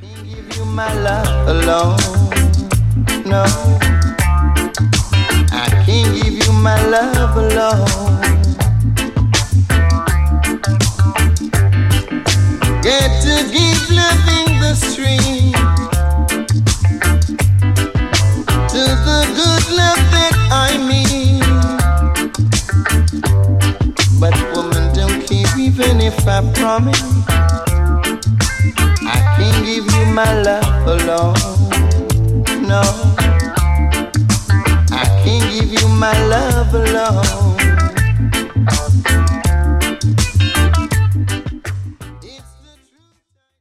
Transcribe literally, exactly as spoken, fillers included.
can't give you my love alone. No, I can't give you my love alone. Got to keep loving the stream to the good love that I mean. But woman, don't keep even if I promise. I can't give you my love alone. No, I can't give you my love alone.